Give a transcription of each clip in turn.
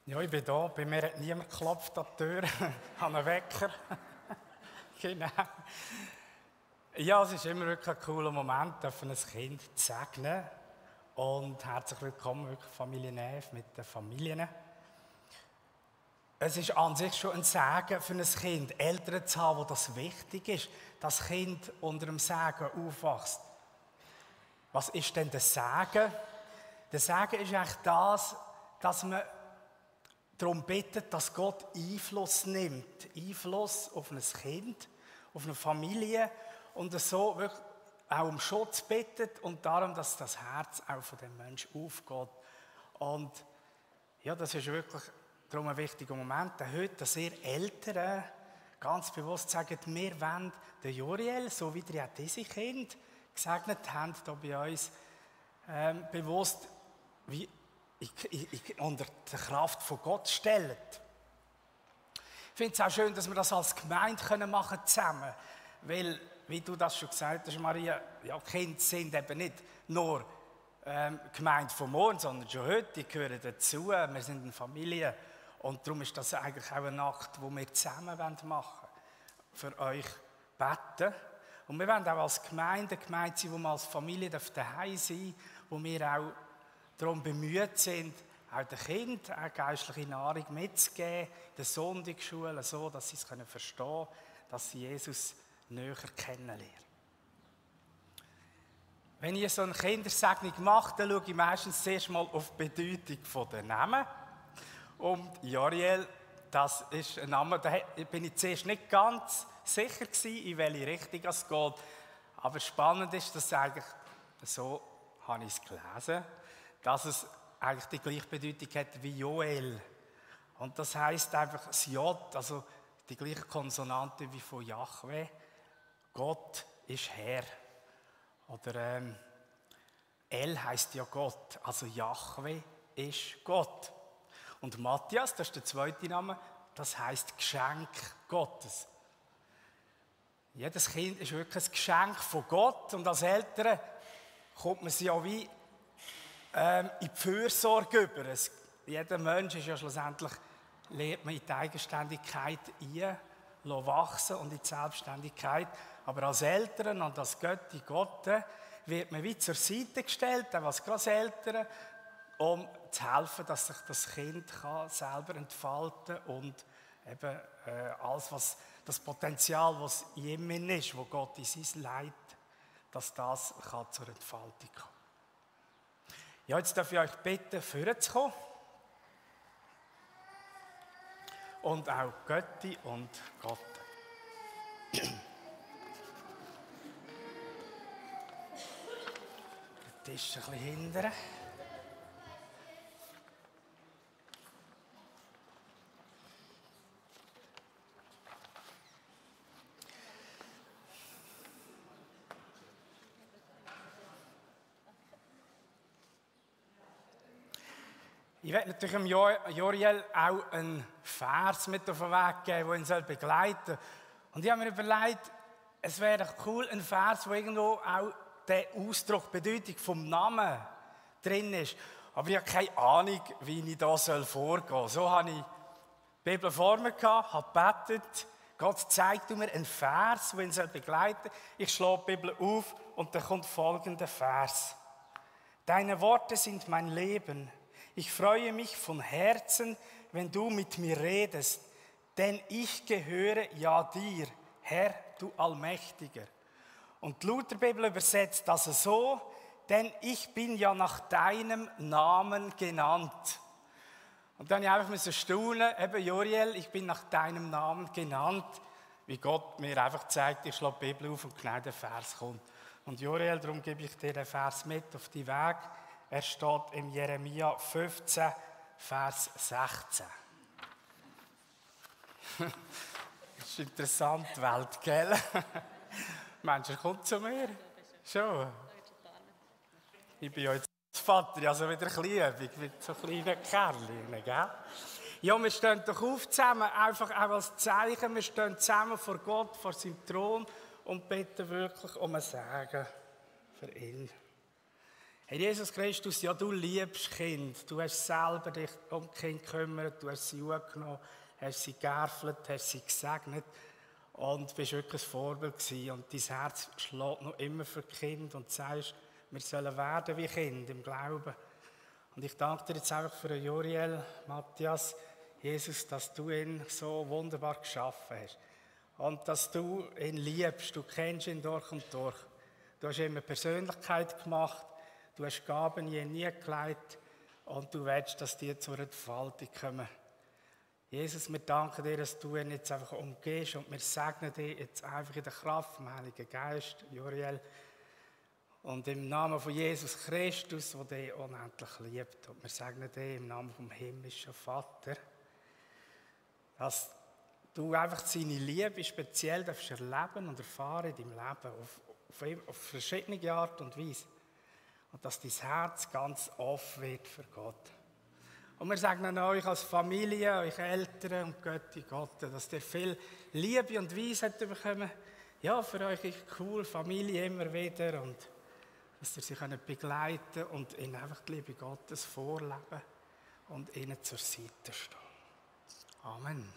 Ja, ich bin da. Bei mir hat niemand geklopft an die Tür. Ich habe einen Wecker. Genau. Ja, es ist immer wirklich ein cooler Moment, ein Kind zu segnen. Und herzlich willkommen, wirklich Familie Neff mit den Familien. Es ist an sich schon ein Segen für ein Kind, Eltern zu haben, wo das wichtig ist, dass das Kind unter dem Segen aufwächst. Was ist denn der Segen? Der Segen ist eigentlich das, dass man darum bittet, dass Gott Einfluss nimmt. Einfluss auf ein Kind, auf eine Familie und so wirklich auch um Schutz bittet und darum, dass das Herz auch von dem Menschen aufgeht. Und ja, das ist wirklich darum ein wichtiger Moment. Heute, dass ihr Eltern ganz bewusst sagen, wir wollen den Juriel, so wie ihr ja diese Kinder gesegnet habt, hier bei uns, bewusst wie unter der Kraft von Gott stellen. Ich finde es auch schön, dass wir das als Gemeinde machen zusammen. Weil, wie du das schon gesagt hast, Maria, ja, Kinder sind eben nicht nur Gemeinde von morgen, sondern schon heute, die gehören dazu. Wir sind eine Familie. Und darum ist das eigentlich auch eine Nacht, die wir zusammen machen wollen. Für euch beten. Und wir wollen auch als Gemeinde sein, wo wir als Familie daheim sein dürfen, wo wir auch darum bemüht sind, auch den Kindern eine geistliche Nahrung mitzugeben, in der Sonntagsschule, so, dass sie es verstehen können, dass sie Jesus näher kennenlernen. Wenn ich so eine Kindersegnung mache, dann schaue ich meistens zuerst mal auf die Bedeutung der Namen. Und Jariel, das ist ein Name, da bin ich zuerst nicht ganz sicher gewesen, in welche Richtung es geht. Aber spannend ist, dass eigentlich, so habe ich es gelesen, dass es eigentlich die gleiche Bedeutung hat wie Joel. Und das heisst einfach das J, also die gleiche Konsonante wie von Jahwe. Gott ist Herr. Oder El heisst ja Gott, also Jahwe ist Gott. Und Matthias, das ist der zweite Name, das heisst Geschenk Gottes. Jedes Kind ist wirklich ein Geschenk von Gott und als Eltern kommt man sie ja wie in die Fürsorge über. Jeder Mensch ist ja schlussendlich, lernt man in die Eigenständigkeit ein, wachsen und in die Selbstständigkeit. Aber als Eltern und als Götti Gott wird man wie zur Seite gestellt, auch als Grosseltern, um zu helfen, dass sich das Kind selber entfalten kann und eben alles, was das Potenzial, was in ihm ist, wo Gott in sein leitet, dass das kann zur Entfaltung kommen. Ja, jetzt darf ich euch bitten, vorzukommen. Und auch Götti und Gott. Der Tisch ein bisschen hindern. Ich werde natürlich dem Joriel auch einen Vers mit auf den Weg geben, der ihn begleiten soll. Und ich habe mir überlegt, es wäre cool, ein Vers, wo irgendwo auch der Ausdruck, die Bedeutung vom Namen drin ist. Aber ich habe keine Ahnung, wie ich da vorgehen soll. So habe ich die Bibel vor mir gehabt, habe gebetet. Gott zeigt mir einen Vers, der ihn begleiten soll. Ich schlage die Bibel auf und dann kommt folgender Vers. Deine Worte sind mein Leben. Ich freue mich von Herzen, wenn du mit mir redest, denn ich gehöre ja dir, Herr, du Allmächtiger. Und die Lutherbibel übersetzt das so, denn ich bin ja nach deinem Namen genannt. Und dann habe ich einfach staunen, eben Joriel, ich bin nach deinem Namen genannt, wie Gott mir einfach zeigt, ich schlage die Bibel auf und genau der Vers kommt. Und Joriel, darum gebe ich dir den Vers mit auf die Weg. Er steht im Jeremia 15, Vers 16. Das ist interessant, die Welt, gell? Meinst du, er kommt zu mir? Schon? Ich bin ja jetzt Vater, also wieder ein bisschen mit so kleinen Kerlen, gell? Ja, wir stehen doch auf zusammen, einfach auch als Zeichen. Wir stehen zusammen vor Gott, vor seinem Thron und beten wirklich um ein Segen für ihn. Herr Jesus Christus, ja, du liebst Kind. Du hast selber dich um die Kinder gekümmert, du hast sie angenommen, hast sie geärfelt, hast sie gesegnet und bist wirklich ein Vorbild gewesen. Und dein Herz schlägt noch immer für Kind und sagst, wir sollen werden wie Kinder im Glauben. Und ich danke dir jetzt einfach für Joriel, Matthias, Jesus, dass du ihn so wunderbar geschaffen hast. Und dass du ihn liebst, du kennst ihn durch und durch. Du hast ihm eine Persönlichkeit gemacht. Du hast Gaben nie gelegt und du willst, dass die zur Entfaltung kommen. Jesus, wir danken dir, dass du ihn jetzt einfach umgehst und wir segnen dich jetzt einfach in der Kraft vom Heiligen Geist, Joriel. Und im Namen von Jesus Christus, der dich unendlich liebt. Und wir segnen dich im Namen vom himmlischen Vater, dass du einfach seine Liebe speziell erleben und erfahren in deinem Leben, auf verschiedene Art und Weise. Und dass dein Herz ganz offen wird für Gott. Und wir sagen euch als Familie, euch Eltern und Götti Gott, dass ihr viel Liebe und Weisheit bekommen. Ja, für euch ist cool, Familie immer wieder. Und dass ihr sie begleiten könnt und ihnen einfach die Liebe Gottes vorleben und ihnen zur Seite stehen. Amen.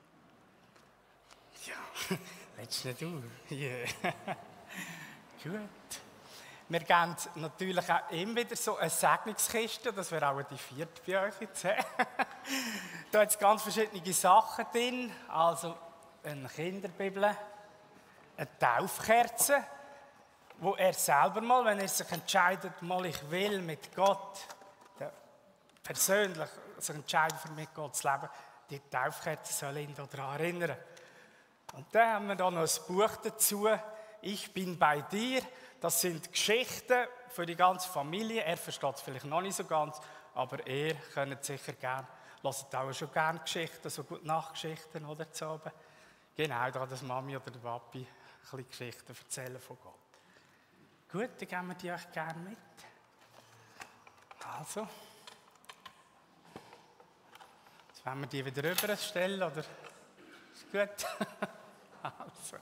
Ja, willst nicht du? Yeah. Gut. Wir geben natürlich auch immer wieder so eine Segnungskiste, das wäre auch die 4. bei euch jetzt. Da hat es ganz verschiedene Sachen drin, also eine Kinderbibel, eine Taufkerze, wo er selber mal, wenn er sich entscheidet, mal ich will mit Gott, persönlich sich entscheiden für mit Gott zu leben, die Taufkerze soll ihn daran erinnern. Und dann haben wir da noch ein Buch dazu, Ich bin bei dir. Das sind Geschichten für die ganze Familie. Er versteht es vielleicht noch nicht so ganz, aber ihr könnt sicher gerne, hört auch schon gerne Geschichten, so Gute-Nacht-Geschichten oder zu oben. Genau, da kann das Mami oder der Papi ein bisschen Geschichten erzählen von Gott. Gut, dann geben wir die euch gerne mit. Also, jetzt wollen wir die wieder rüberstellen, oder? Ist gut? Also.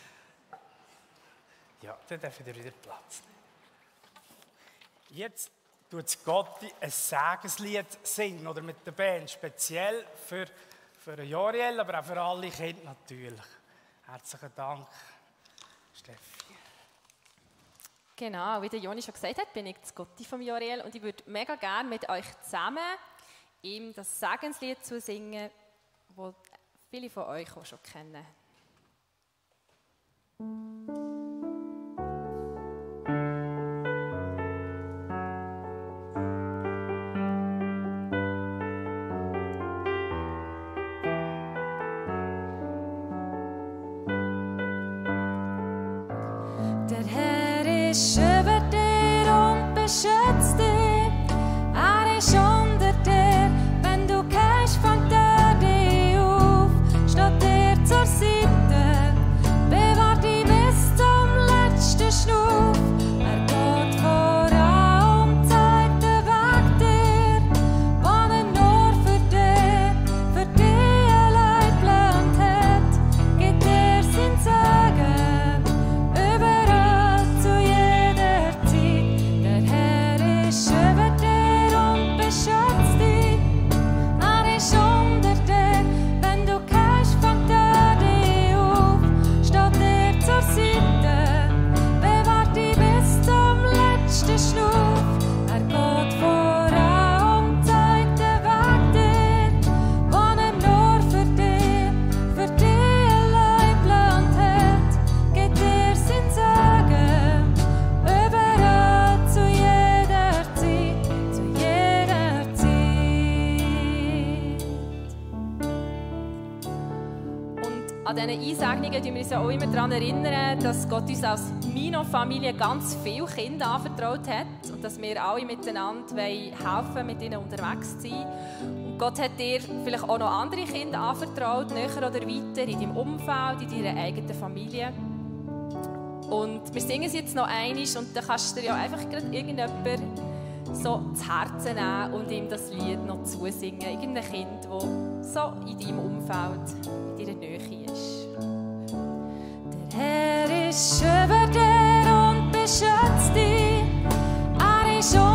Ja, dann dürfen wir wieder Platz nehmen. Jetzt tut Gotti ein Segenslied singen, oder mit der Band, speziell für Joriel, aber auch für alle Kinder natürlich. Herzlichen Dank, Steffi. Genau, wie der Joni schon gesagt hat, bin ich das Gotti von Joriel und ich würde mega gerne mit euch zusammen ihm das Segenslied singen, das viele von euch auch schon kennen. Der Herr ist über dir und beschützt dich. Er ist unter dir, wenn du gehst, fängt er dich auf. Steht dir zur Seite, bewahrt dich bis zum letzten Schnuff. Er geht voran und zeigt den Weg dir, wann er nur für dich allein geplant hat. Gibt dir sein Segen überall zu jeder Zeit. Der Herr ist über dir und beschützt dich. Er ist unter dir, wenn du gehst, fängt er dich auf. Steht dir zur Seite, bewahrt dich bis zum letzten Schnuff. Er geht voran und zeigt den Weg dir, wann er nur für dich allein geplant hat. Gibt dir sein Segen überall zu jeder Zeit, zu jeder Zeit. Und an diesen Einsegnungen erinnern wir uns ja auch immer daran erinnern, dass Gott uns als Mino-Familie ganz viele Kinder anvertraut hat und dass wir alle miteinander helfen wollen, mit ihnen unterwegs zu sein. Und Gott hat dir vielleicht auch noch andere Kinder anvertraut, näher oder weiter, in deinem Umfeld, in deiner eigenen Familie. Und wir singen es jetzt noch einmal und dann kannst du dir ja einfach gerade irgendjemand so zu Herzen nehmen und ihm das Lied noch zusingen. Irgendein Kind, das so in deinem Umfeld, in deiner Nähe ist. Der Herr ist über dir und beschützt dich. Er ist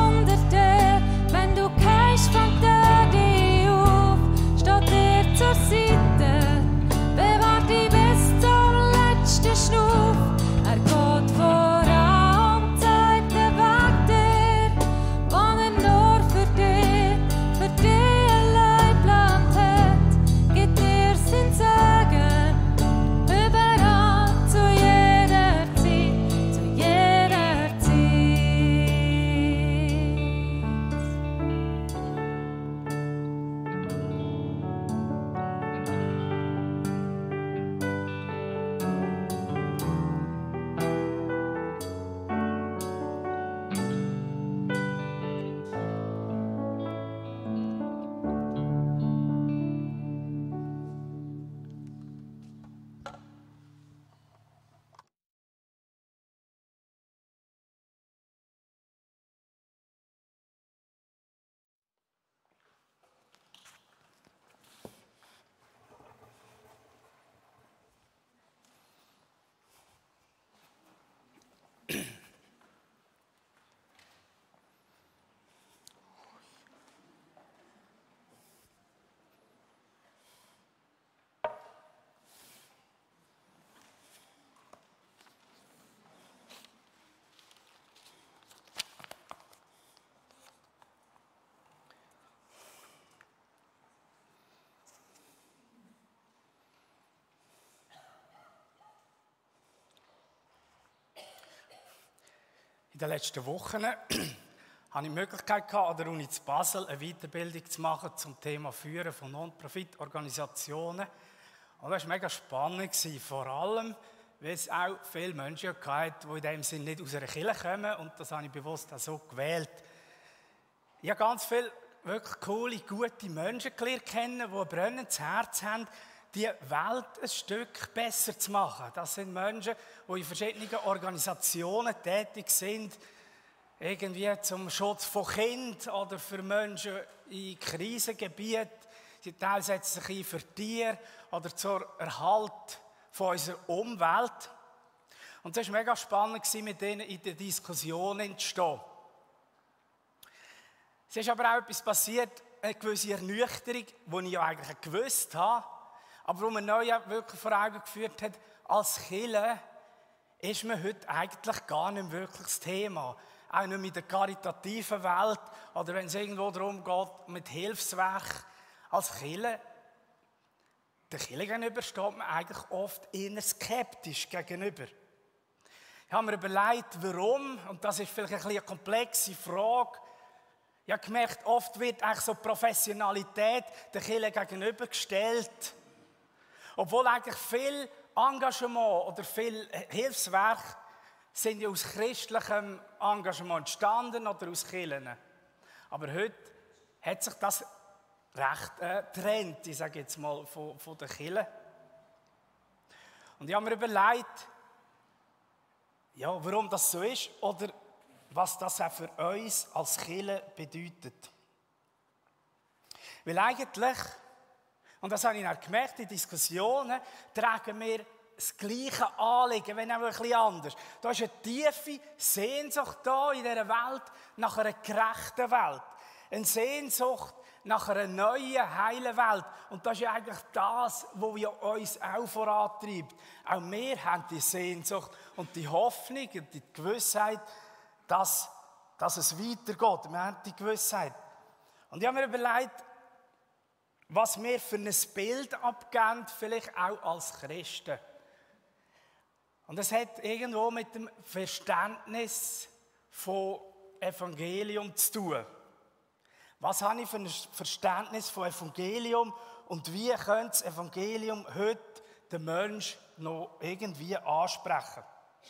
In den letzten Wochen hatte ich die Möglichkeit, an der Uni zu Basel eine Weiterbildung zu machen zum Thema Führen von Non-Profit-Organisationen. Und das war mega spannend, vor allem, weil es auch viele Menschen gab, die in dem Sinne nicht aus einer Kirche kommen. Und das habe ich bewusst auch so gewählt. Ich habe ganz viele wirklich coole, gute Menschen kennen, die ein brennendes Herz haben, die Welt ein Stück besser zu machen. Das sind Menschen, die in verschiedenen Organisationen tätig sind, irgendwie zum Schutz von Kindern oder für Menschen in Krisengebieten. Sie setzen sich ein für Tiere oder zur Erhalt von unserer Umwelt. Und es war mega spannend, mit ihnen in der Diskussion zu stehen. Es ist aber auch etwas passiert, eine gewisse Ernüchterung, die ich ja eigentlich gewusst habe, aber wo mir neu wirklich vor Augen geführt hat, als Kirche ist mir heute eigentlich gar nicht wirklich das Thema. Auch nicht mit der karitativen Welt oder wenn es irgendwo darum geht, mit Hilfswerk. Als Kirche, der Kirche gegenüber steht man eigentlich oft eher skeptisch gegenüber. Ich habe mir überlegt, warum, und das ist vielleicht eine komplexe Frage. Ich habe gemerkt, oft wird eigentlich so Professionalität der Kirche gegenübergestellt. Obwohl eigentlich viel Engagement oder viel Hilfswerk sind ja aus christlichem Engagement entstanden oder aus Kirchen. Aber heute hat sich das recht getrennt, ich sage jetzt mal, von der Kirche. Und ich habe mir überlegt, ja, warum das so ist oder was das auch für uns als Kirche bedeutet. Weil eigentlich, und das habe ich auch gemerkt, in Diskussionen tragen wir das gleiche Anliegen, wenn auch ein bisschen anders. Da ist eine tiefe Sehnsucht da in dieser Welt nach einer gerechten Welt. Eine Sehnsucht nach einer neuen, heilen Welt. Und das ist ja eigentlich das, was wir uns auch vorantreibt. Auch wir haben die Sehnsucht und die Hoffnung und die Gewissheit, dass es weitergeht. Wir haben die Gewissheit. Und ich habe mir überlegt, was wir für ein Bild abgeben, vielleicht auch als Christen. Und das hat irgendwo mit dem Verständnis von Evangelium zu tun. Was habe ich für ein Verständnis von Evangelium und wie könnte das Evangelium heute den Menschen noch irgendwie ansprechen?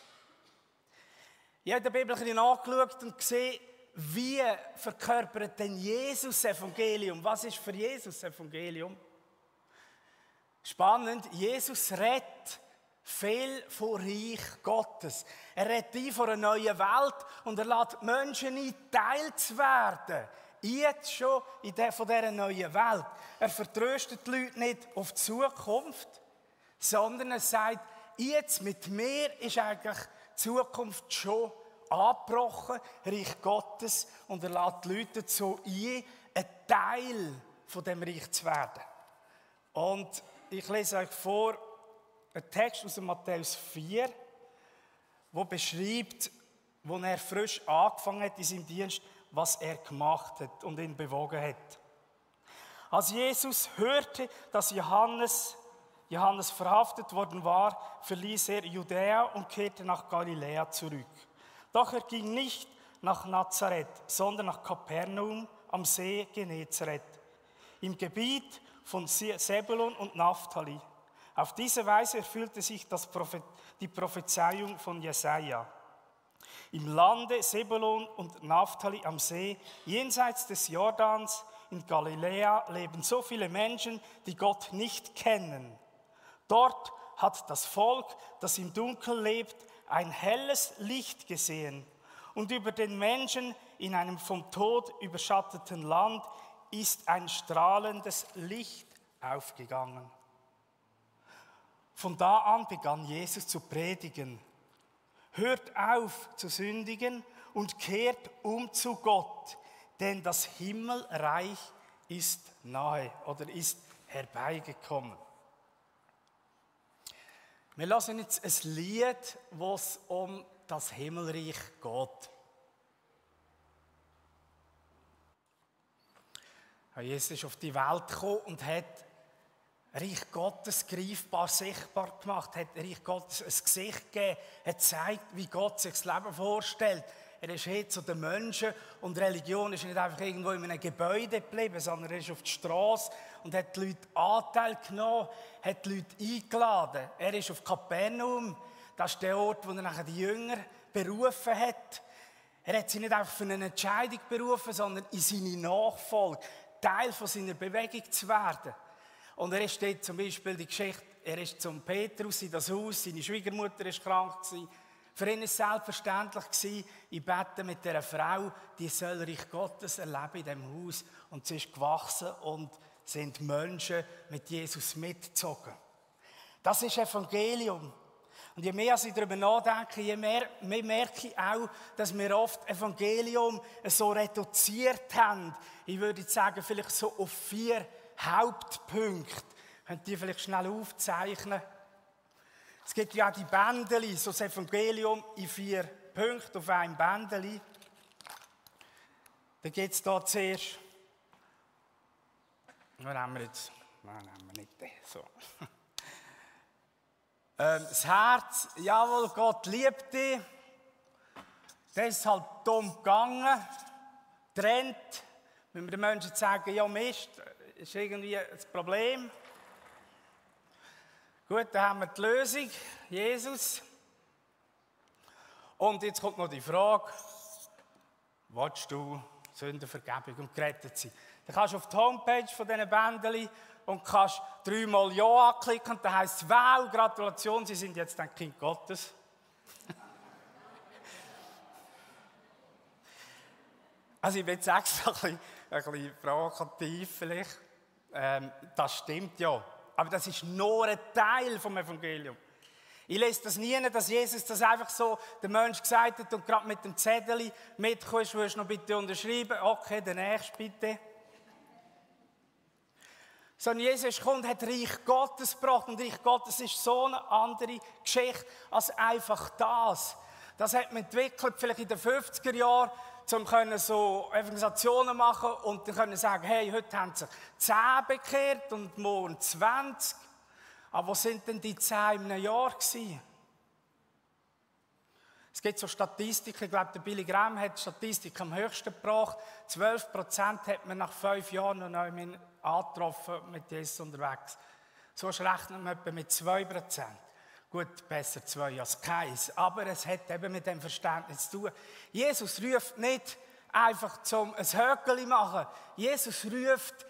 Ich habe in der Bibel nachgeschaut und gesehen, wie verkörpert denn Jesus das Evangelium? Was ist für Jesus das Evangelium? Spannend, Jesus redet viel von Reich Gottes. Er redet von einer neuen Welt und er lässt Menschen ein, Teil zu werden. Jetzt schon von dieser neuen Welt. Er vertröstet die Leute nicht auf die Zukunft, sondern er sagt, jetzt mit mir ist eigentlich die Zukunft schon angebrochen, Reich Gottes, und er lässt die Leute dazu ein Teil von dem Reich zu werden. Und ich lese euch vor, einen Text aus Matthäus 4, der beschreibt, wo er frisch angefangen hat in seinem Dienst, was er gemacht hat und ihn bewogen hat. Als Jesus hörte, dass Johannes verhaftet worden war, verließ er Judäa und kehrte nach Galiläa zurück. Doch er ging nicht nach Nazareth, sondern nach Kapernaum am See Genezareth, im Gebiet von Sebulon und Naphtali. Auf diese Weise erfüllte sich die Prophezeiung von Jesaja. Im Lande Sebulon und Naphtali am See, jenseits des Jordans, in Galiläa, leben so viele Menschen, die Gott nicht kennen. Dort hat das Volk, das im Dunkeln lebt, ein helles Licht gesehen. Und über den Menschen in einem vom Tod überschatteten Land ist ein strahlendes Licht aufgegangen. Von da an begann Jesus zu predigen. Hört auf zu sündigen und kehrt um zu Gott, denn das Himmelreich ist nahe oder ist herbeigekommen. Wir hören jetzt ein Lied, wo es um das Himmelreich geht. Jesus ist auf die Welt gekommen und hat Reich Gottes greifbar, sichtbar gemacht, hat Reich Gottes ein Gesicht gegeben, hat gezeigt, wie Gott sich das Leben vorstellt. Er ist hin zu den Menschen und Religion ist nicht einfach irgendwo in einem Gebäude geblieben, sondern er ist auf die Straße und hat die Leute Anteil genommen, hat die Leute eingeladen. Er ist auf Kapernaum, das ist der Ort, wo er nachher die Jünger berufen hat. Er hat sie nicht einfach für eine Entscheidung berufen, sondern in seine Nachfolge, Teil von seiner Bewegung zu werden. Und er steht zum Beispiel die Geschichte, er ist zum Petrus in das Haus, seine Schwiegermutter war krank gewesen. Für ihn war es selbstverständlich, ich bete mit dieser Frau, die soll Reich Gottes erleben in diesem Haus. Und sie ist gewachsen und sind Menschen mit Jesus mitgezogen. Das ist Evangelium. Und je mehr ich darüber nachdenke, je mehr merke ich auch, dass wir oft Evangelium so reduziert haben. Ich würde sagen, vielleicht so auf 4 Hauptpunkte. Könnt ihr vielleicht schnell aufzeichnen? Es gibt ja auch die Bändeli, so das Evangelium in 4 Punkten auf einem Bändeli. Da geht es da zuerst. Was nehmen wir jetzt? Nein, nehmen wir nicht den. So. Das Herz, jawohl, Gott liebt dich. Das ist halt dumm gegangen. Trennt. Wenn wir den Menschen sagen, ja Mist, ist irgendwie das Problem. Gut, dann haben wir die Lösung, Jesus. Und jetzt kommt noch die Frage, willst du Sündenvergebung und gerettet sein? Dann kannst du auf die Homepage von diesen Bändeli und kannst 3-mal Ja anklicken und dann heisst es, wow, Gratulation, Sie sind jetzt ein Kind Gottes. Also ich bin jetzt extra ein bisschen provokativ vielleicht. Das stimmt ja. Aber das ist nur ein Teil vom Evangelium. Ich lese das nie, dass Jesus das einfach so dem Menschen gesagt hat und gerade mit dem Zettel mitkommst, willst du noch bitte unterschreiben? Okay, der Nächste bitte. Sondern Jesus kommt, hat Reich Gottes gebracht und Reich Gottes ist so eine andere Geschichte als einfach das. Das hat man entwickelt, vielleicht in den 50er Jahren, um so Evangelisationen machen und dann können sagen, hey, heute haben sich 10 bekehrt und morgen 20. Aber wo sind denn die 10 in einem Jahr gewesen? Es gibt so Statistiken, ich glaube, der Billy Graham hat die Statistik am höchsten gebracht. 12% hat man nach 5 Jahren noch angetroffen mit Jesus unterwegs. So rechnet man etwa mit 2%. Gut, besser 2 als keins. Aber es hat eben mit dem Verständnis zu tun. Jesus ruft nicht einfach zum ein Höckeli machen. Jesus ruft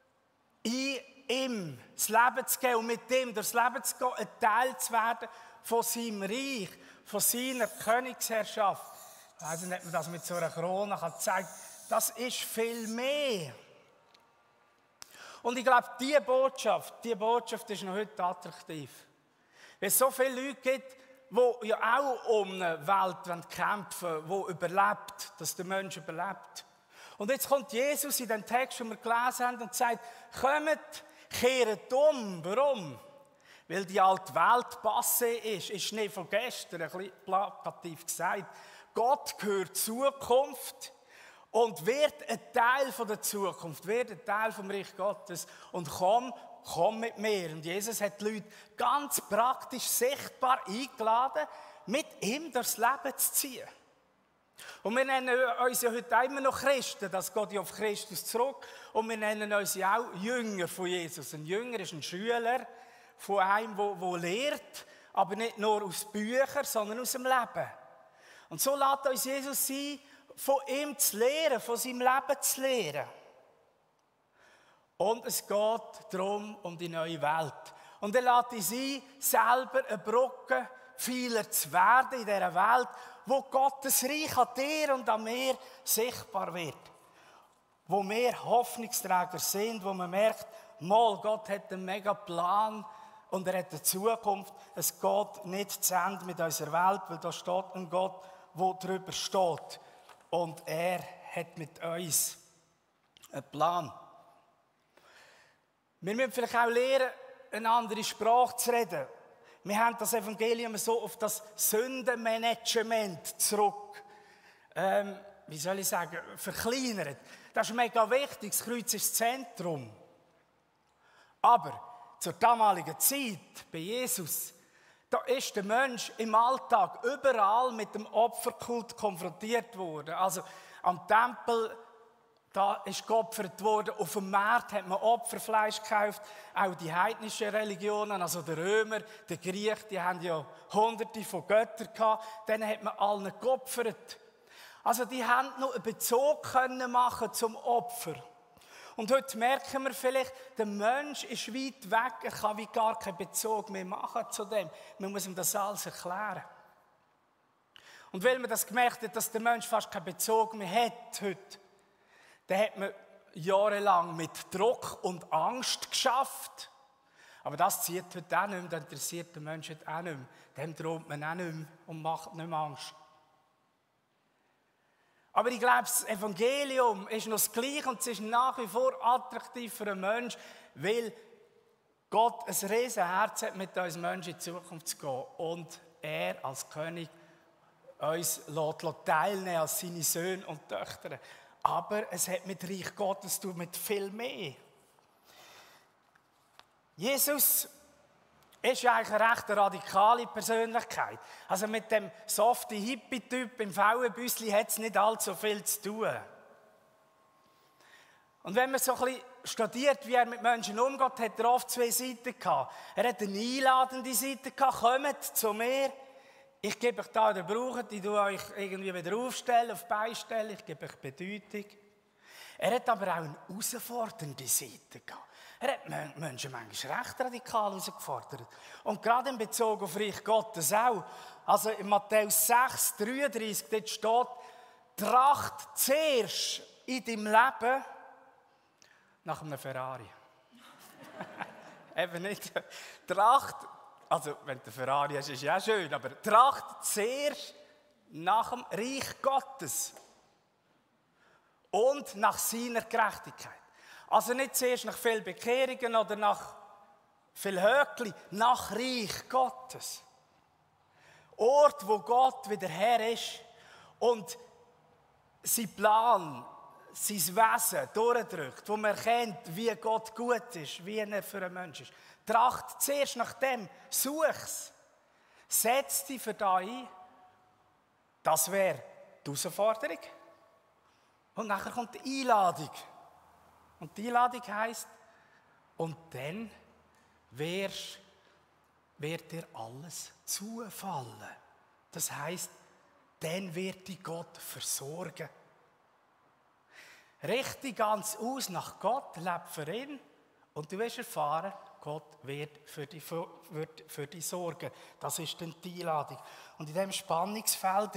ihm das Leben zu geben und mit ihm durchs Leben zu gehen, ein Teil zu werden von seinem Reich, von seiner Königsherrschaft. Ich weiss nicht, ob man das mit so einer Krone zeigen kann. Das ist viel mehr. Und ich glaube, diese Botschaft ist noch heute attraktiv. Weil es so viele Leute gibt, die ja auch um eine Welt kämpfen wollen, die überlebt, dass der Mensch überlebt. Und jetzt kommt Jesus in den Text, den wir gelesen haben, und sagt, kommt, kehrt um. Warum? Weil die alte Welt passé ist Schnee von gestern, ein bisschen plakativ gesagt. Gott gehört Zukunft und wird ein Teil von der Zukunft, wird ein Teil vom Reich Gottes. Und komm mit mir. Und Jesus hat die Leute ganz praktisch sichtbar eingeladen, mit ihm durchs Leben zu ziehen. Und wir nennen uns ja heute immer noch Christen, das geht ja auf Christus zurück. Und wir nennen uns ja auch Jünger von Jesus. Ein Jünger ist ein Schüler von einem, der lehrt, aber nicht nur aus Büchern, sondern aus dem Leben. Und so lässt uns Jesus sein, von ihm zu lehren, von seinem Leben zu lehren. Und es geht darum, um die neue Welt. Und er lässt uns ein, selber eine Brücke vieler zu werden in dieser Welt, wo Gottes Reich an dir und an mir sichtbar wird. Wo wir Hoffnungsträger sind, wo man merkt, mal, Gott hat einen mega Plan und er hat eine Zukunft. Es geht nicht zu Ende mit unserer Welt, weil da steht ein Gott, der drüber steht. Und er hat mit uns einen Plan. Wir müssen vielleicht auch lernen, eine andere Sprache zu reden. Wir haben das Evangelium so auf das Sündenmanagement zurück, wie soll ich sagen, verkleinert. Das ist mega wichtig, das Kreuz ist das Zentrum. Aber zur damaligen Zeit, bei Jesus, Da ist der Mensch im Alltag überall mit dem Opferkult konfrontiert worden. Also am Tempel, da ist geopfert worden. Auf dem Markt hat man Opferfleisch gekauft. Auch die heidnischen Religionen, also die Römer, die Griechen, die haben ja hunderte von Göttern gehabt. Denen hat man allen geopfert. Also die haben noch einen Bezug können machen zum Opfer. Und heute merken wir vielleicht, der Mensch ist weit weg, er kann wie gar keinen Bezug mehr machen zu dem. Man muss ihm das alles erklären. Und weil man das gemerkt hat, dass der Mensch fast keinen Bezug mehr hat heute, dann hat man jahrelang mit Druck und Angst geschafft. Aber das zieht heute auch nicht mehr, das interessiert den Menschen heute auch nicht mehr. Dem droht man auch nicht mehr und macht nicht mehr Angst. Aber ich glaube, das Evangelium ist noch das Gleiche und es ist nach wie vor attraktiv für einen Menschen, weil Gott ein riesen Herz hat, mit uns Menschen in die Zukunft zu gehen. Und er als König uns teilnehmen als seine Söhne und Töchter. Aber es hat mit Reich Gottes zu tun, mit viel mehr. Jesus ist ja eigentlich eine recht radikale Persönlichkeit. Also mit dem soften Hippie-Typ im Frauenbüssli hat es nicht allzu viel zu tun. Und wenn man so ein bisschen studiert, wie er mit Menschen umgeht, hat er oft zwei Seiten gehabt. Er hat eine einladende Seite gehabt, kommt zu mir, ich gebe euch da, ihr braucht, ich tue euch irgendwie wieder aufstellen, auf Beistellen, ich gebe euch Bedeutung. Er hat aber auch eine herausfordernde Seite gehabt. Er hat Menschen manchmal recht radikal herausgefordert. Und gerade in Bezug auf Reich Gottes auch. Also in Matthäus 6, 33, dort steht, tracht zuerst in deinem Leben nach einem Ferrari. Eben nicht. Tracht, also wenn du Ferrari hast, ist ja schön, aber tracht zuerst nach dem Reich Gottes. Und nach seiner Gerechtigkeit. Also nicht zuerst nach viel Bekehrungen oder nach viel Höckli, nach Reich Gottes. Ort, wo Gott wieder Herr ist und sein Plan, sein Wesen durchdrückt, wo man erkennt, wie Gott gut ist, wie er für einen Menschen ist. Tracht zuerst nach dem, such's. Setz dich für da ein. Das wäre die Herausforderung. Und nachher kommt die Einladung. Und die Einladung heisst, und dann wird dir alles zufallen. Das heisst, dann wird dich Gott versorgen. Richte ganz aus nach Gott, lebe für ihn und du wirst erfahren, Gott wird für dich sorgen. Das ist dann die Einladung. Und in diesem Spannungsfeld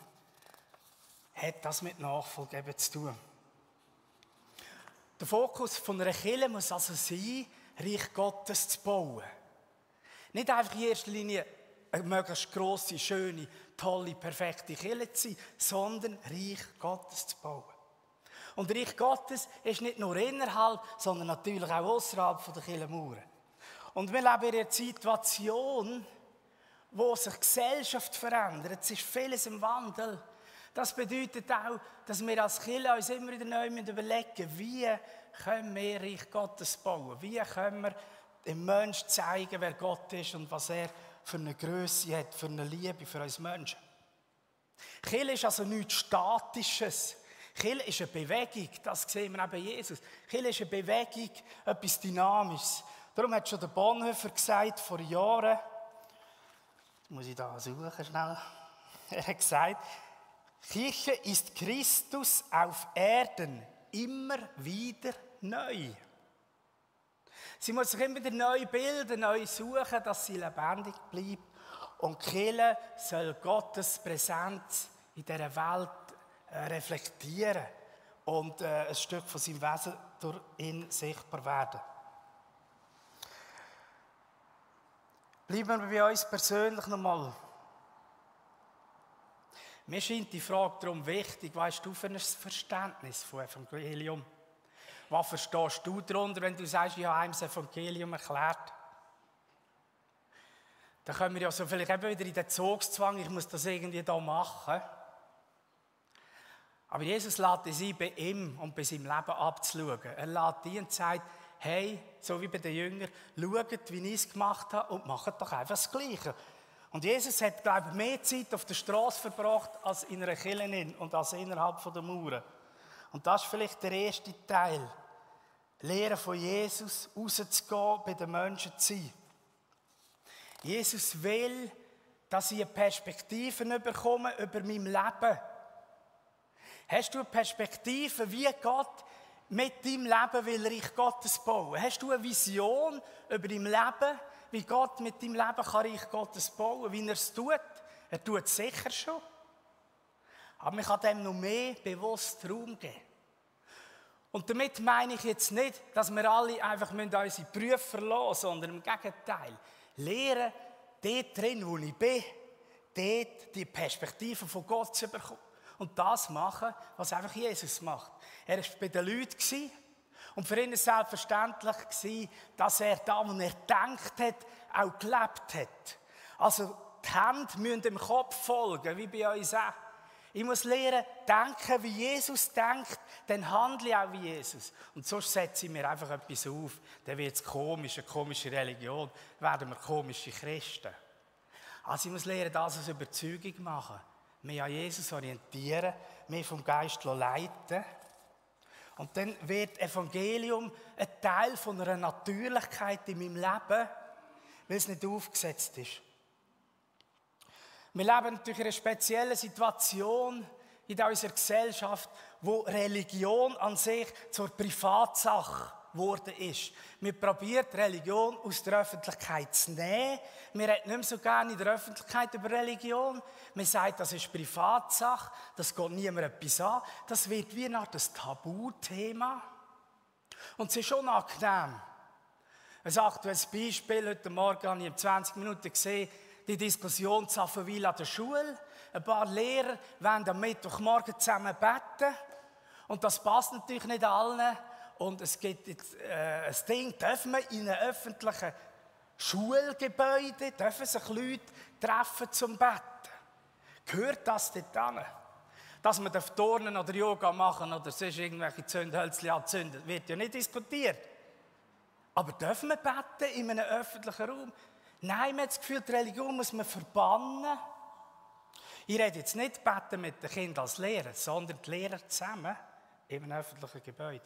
hat das mit Nachfolge eben zu tun. Der Fokus von einer Kirche muss also sein, Reich Gottes zu bauen. Nicht einfach in erster Linie eine möglichst grosse, schöne, tolle, perfekte Kirche zu sein, sondern Reich Gottes zu bauen. Und Reich Gottes ist nicht nur innerhalb, sondern natürlich auch außerhalb der Kirchenmauern. Und wir leben in einer Situation, wo sich die Gesellschaft verändert. Es ist vieles im Wandel. Das bedeutet auch, dass wir als Kirche uns immer wieder neu überlegen müssen, wie können wir Reich Gottes bauen? Wie können wir dem Menschen zeigen, wer Gott ist und was er für eine Grösse hat, für eine Liebe für uns Menschen. Kirche ist also nichts Statisches. Kirche ist eine Bewegung, das sehen wir auch bei Jesus. Kirche ist eine Bewegung, etwas Dynamisches. Darum hat schon der Bonhoeffer gesagt, vor Jahren, jetzt muss ich da suchen schnell, er hat gesagt, Kirche ist Christus auf Erden immer wieder neu. Sie muss sich immer wieder neu bilden, neu suchen, dass sie lebendig bleibt. Und die Kirche soll Gottes Präsenz in dieser Welt reflektieren und ein Stück von seinem Wesen durch ihn sichtbar werden. Bleiben wir bei uns persönlich nochmal. Mir scheint die Frage darum wichtig, was hast du für ein Verständnis vom Evangelium? Was verstehst du darunter, wenn du sagst, ich habe einem das Evangelium erklärt? Dann kommen wir ja so vielleicht eben wieder in den Zugzwang, ich muss das irgendwie da machen. Aber Jesus lädt uns ein, bei ihm und bei seinem Leben abzuschauen. Er lädt ein und sagt, hey, so wie bei den Jüngern, schaut, wie ich es gemacht habe und macht doch einfach das Gleiche. Und Jesus hat, glaube ich, mehr Zeit auf der Straße verbracht als in einer Kirche und als innerhalb der Mauern. Und das ist vielleicht der erste Teil. Lehren von Jesus, rauszugehen, bei den Menschen zu sein. Jesus will, dass ich eine Perspektive bekomme über mein Leben. Hast du eine Perspektive, wie Gott mit deinem Leben will Reich Gottes bauen? Hast du eine Vision über dein Leben, wie Gott mit deinem Leben kann Reich Gottes bauen, wie er es tut? Er tut es sicher schon. Aber man kann dem noch mehr bewusst Raum geben. Und damit meine ich jetzt nicht, dass wir alle einfach unsere Prüfer verlassen müssen, sondern im Gegenteil. Lehren, dort drin, wo ich bin, dort die Perspektive von Gott zu bekommen. Und das machen, was einfach Jesus macht. Er war bei den Leuten und für ihn war es selbstverständlich, dass er da, wo er gedacht hat, auch gelebt hat. Also die Hände müssen dem Kopf folgen, wie bei uns auch. Ich muss lernen, denken, wie Jesus denkt, dann handle ich auch wie Jesus. Und sonst setze ich mir einfach etwas auf. Dann wird es komisch, eine komische Religion, werden wir komische Christen. Also ich muss lernen, das als Überzeugung machen. Mich an Jesus orientieren, mich vom Geist leiten. Und dann wird Evangelium ein Teil von einer Natürlichkeit in meinem Leben, weil es nicht aufgesetzt ist. Wir leben natürlich in einer speziellen Situation in unserer Gesellschaft, wo Religion an sich zur Privatsache geworden ist. Wir probieren Religion aus der Öffentlichkeit zu nehmen. Wir reden nicht mehr so gerne in der Öffentlichkeit über Religion. Man sagt, das ist Privatsache, das geht niemandem etwas an. Das wird wie nach das Tabuthema. Und es ist schon angenehm. Ein aktuelles Beispiel, heute Morgen habe ich in 20 Minuten gesehen, die Diskussion zu Affenwil an der Schule. Ein paar Lehrer wollen am Mittwochmorgen zusammen beten. Und das passt natürlich nicht allen. Und es gibt jetzt ein Ding, dürfen wir in einem öffentlichen Schulgebäude, dürfen sich Leute treffen zum Beten? Gehört das dort hin? Dass man Turnen oder Yoga machen oder sonst irgendwelche Zündhölzchen anzünden, wird ja nicht diskutiert. Aber dürfen wir beten in einem öffentlichen Raum? Nein, man hat das Gefühl, die Religion muss man verbannen. Ich rede jetzt nicht beten mit den Kindern als Lehrer, sondern die Lehrer zusammen in einem öffentlichen Gebäude.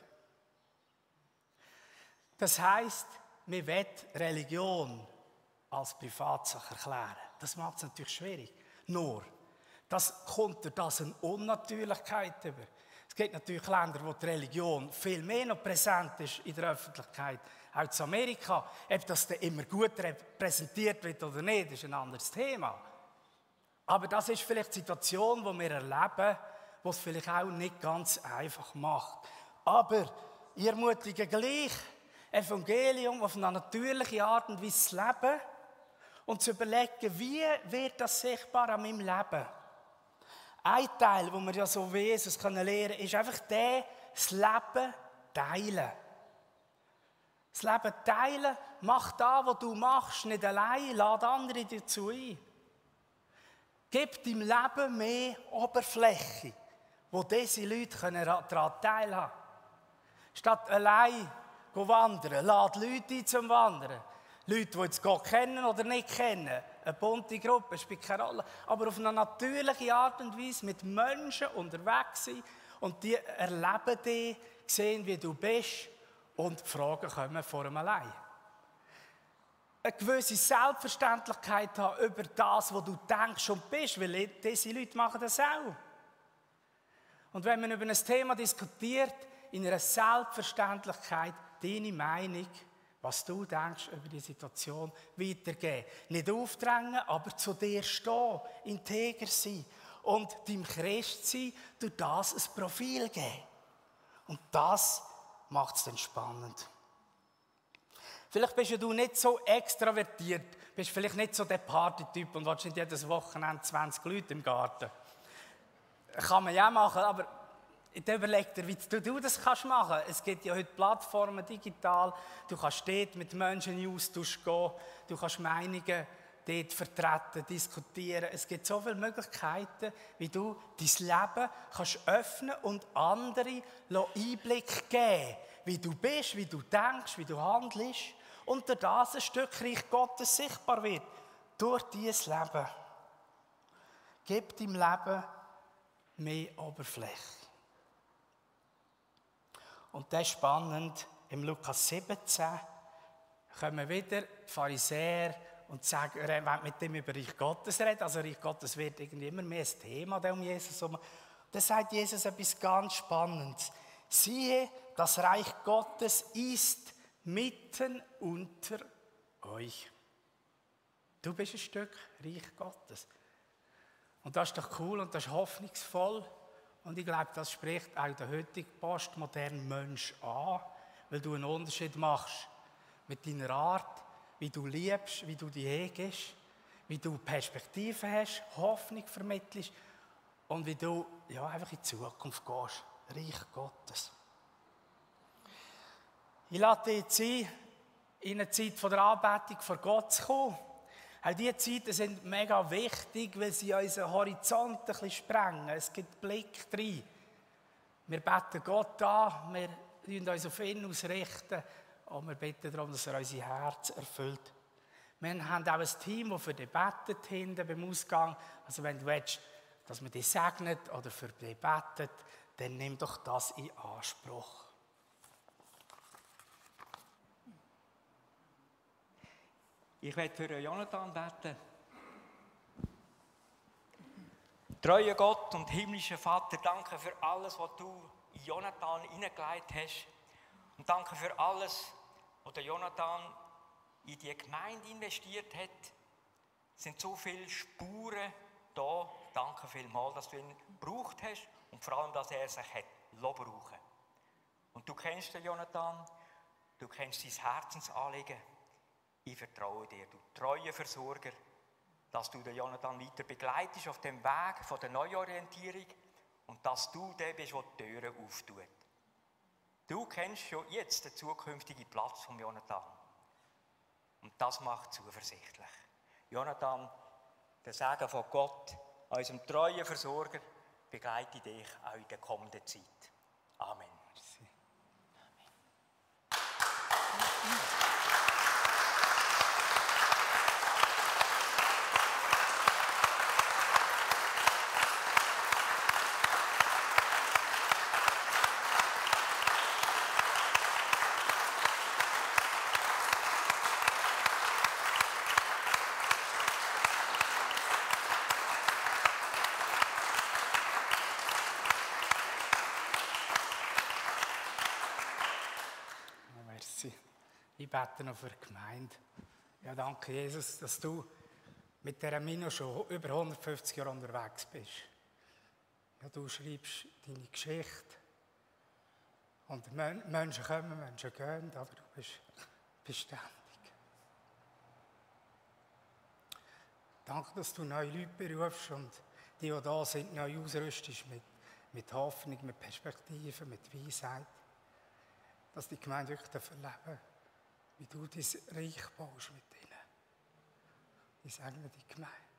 Das heisst, man will Religion als Privatsache erklären. Das macht es natürlich schwierig. Nur, das kommt durch das eine Unnatürlichkeit über. Es gibt natürlich Länder, wo die Religion viel mehr noch präsent ist in der Öffentlichkeit. Auch in Amerika. Ob das dann immer gut repräsentiert wird oder nicht, ist ein anderes Thema. Aber das ist vielleicht die Situation, die wir erleben, die es vielleicht auch nicht ganz einfach macht. Aber ich ermutige gleich, Evangelium auf eine natürliche Art und Weise zu leben und zu überlegen, wie wird das sichtbar an meinem Leben? Ein Teil, den wir ja so wie Jesus lernen können, ist einfach das Leben teilen. Das Leben teilen, mach das, was du machst, nicht allein, lade andere dazu ein. Gib deinem Leben mehr Oberfläche, wo diese Leute daran teilhaben können. Statt allein wandern, lade Leute ein zum Wandern. Leute, die jetzt Gott kennen oder nicht kennen. Eine bunte Gruppe, spielt keine Rolle. Aber auf eine natürliche Art und Weise mit Menschen unterwegs sein und die erleben dich, sehen, wie du bist und die Fragen kommen vor dem allein. Eine gewisse Selbstverständlichkeit haben über das, was du denkst und bist, weil diese Leute machen das auch. Und wenn man über ein Thema diskutiert, in einer Selbstverständlichkeit deine Meinung, was du denkst über die Situation, weitergeben. Nicht aufdrängen, aber zu dir stehen, integer sein und deinem Christsein durch das ein Profil geben. Und das macht es dann spannend. Vielleicht bist du nicht so extravertiert, bist vielleicht nicht so der Partytyp und willst nicht jedes Wochenende 20 Leute im Garten. Kann man ja machen, aber überleg dir, wie du das machen kannst. Es gibt ja heute Plattformen digital. Du kannst dort mit Menschen in Austausch gehen. Du kannst Meinungen dort vertreten, diskutieren. Es gibt so viele Möglichkeiten, wie du dein Leben kannst öffnen und andere Einblick geben, wie du bist, wie du denkst, wie du handelst. Und durch das ein Stück Reich Gottes sichtbar wird. durch dieses Leben, gib deinem Leben mehr Oberfläche. Und das ist spannend, im Lukas 17 kommen wieder die Pharisäer und sagen, er will mit dem über Reich Gottes reden. Also Reich Gottes wird irgendwie immer mehr ein Thema um Jesus herum. Da sagt Jesus etwas ganz Spannendes. Siehe, das Reich Gottes ist mitten unter euch. Du bist ein Stück Reich Gottes. Und das ist doch cool und das ist hoffnungsvoll. Und ich glaube, das spricht auch den heutigen postmodernen Menschen an, weil du einen Unterschied machst mit deiner Art, wie du liebst, wie du dich hegst, wie du Perspektiven hast, Hoffnung vermittelst und wie du einfach in die Zukunft gehst. Reich Gottes. Ich lade dich jetzt ein, in eine Zeit der Anbetung vor Gott zu kommen. Auch diese Zeiten sind mega wichtig, weil sie unseren Horizont ein bisschen sprengen. Es gibt Blick rein. Wir beten Gott an, wir richten uns auf ihn ausrichten und wir bitten darum, dass er unser Herz erfüllt. Wir haben auch ein Team, das für dich betet hinten beim Ausgang. Also wenn du willst, dass man dich segnet oder für dich betet, dann nimm doch das in Anspruch. Ich werde für Jonathan beten. Treuer Gott und himmlischer Vater, danke für alles, was du in Jonathan hineingelegt hast. Und danke für alles, was der Jonathan in die Gemeinde investiert hat. Es sind so viele Spuren da. Danke vielmals, dass du ihn gebraucht hast und vor allem, dass er sich hat brauchen. Und du kennst den Jonathan, du kennst sein Herzensanliegen. Ich vertraue dir, du treuer Versorger, dass du den Jonathan weiter begleitest auf dem Weg von der Neuorientierung und dass du der bist, der die Türen auftut. Du kennst schon jetzt den zukünftigen Platz von Jonathan. Und das macht zuversichtlich. Jonathan, der Segen von Gott, unserem treuen Versorger, begleite dich auch in der kommenden Zeit. Amen. Ich bete noch für die Gemeinde. Ja, danke Jesus, dass du mit dieser Mino schon über 150 Jahre unterwegs bist. Ja, du schreibst deine Geschichte. Und Menschen kommen, Menschen gehen, aber du bist beständig. Danke, dass du neue Leute berufst und die da sind, neu ausrüstest mit Hoffnung, mit Perspektiven, mit Weisheit. Dass die Gemeinde wirklich erleben, wie du dein Reich baust mit ihnen. Ich segne die Gemeinde.